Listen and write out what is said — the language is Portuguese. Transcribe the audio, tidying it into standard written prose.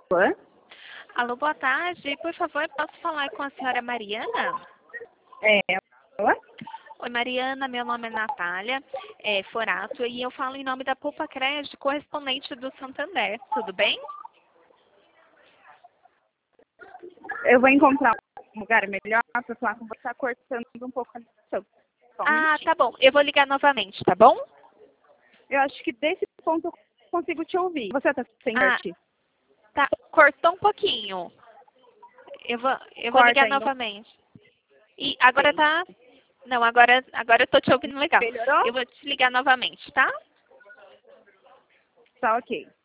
Alô? Alô, boa tarde. Por favor, posso falar com a senhora Mariana? É, alô? Oi, Mariana. Meu nome é Natália Forato e eu falo em nome da Poupa Crédito, correspondente do Santander. Tudo bem? Eu vou encontrar um lugar melhor para falar com você. Está cortando um pouco a ligação. Só um Ah, minutinho. tá bom. Eu vou ligar novamente, tá bom? Eu acho que desse ponto eu consigo te ouvir. Você está sem Ah, corte? tá. Cortou um pouquinho. Eu vou Corta ligar ainda um novamente. E agora pouquinho. tá... Não, agora eu tô te ouvindo legal. Melhorou? Eu vou te ligar novamente, tá? Tá ok.